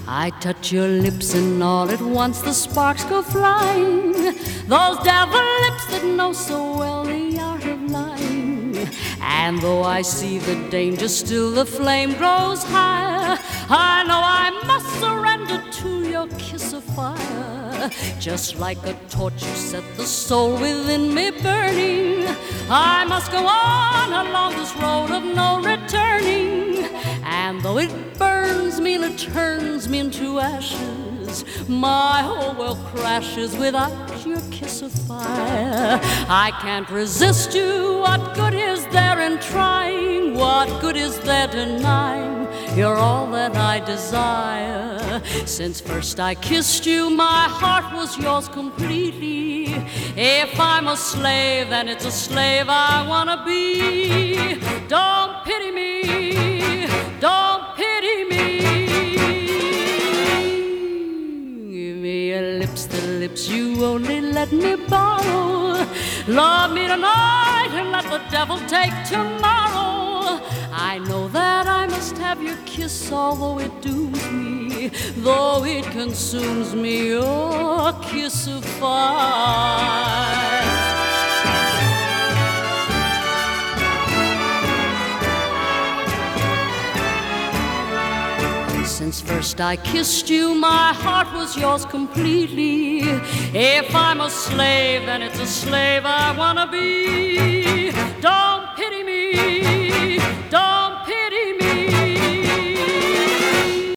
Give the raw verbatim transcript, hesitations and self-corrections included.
I touch your lips and all at once the sparks go flying. Those devil lips that know so well the art of lying. And though I see the danger, still the flame grows higher. I know I must surrender to your kiss of fire. Just like a torch you set the soul within me burning. I must go on along this road of no returning. And though it burns me and it turns me into ashes, my whole world crashes without your kiss of fire. I can't resist you. What good is there in trying? What good is there denying? You're all that I desire. Since first I kissed you, my heart was yours completely. If I'm a slave, then it's a slave I wanna be. Don't pity me, don't pity me. Give me your lips, the lips you only let me borrow. Love me tonight and let the devil take tomorrow. I know that I must have your kiss, although it dooms me, though it consumes me, your kiss of fire. Since first I kissed you, my heart was yours completely. If I'm a slave, then it's a slave I wanna be. Don't pity me, don't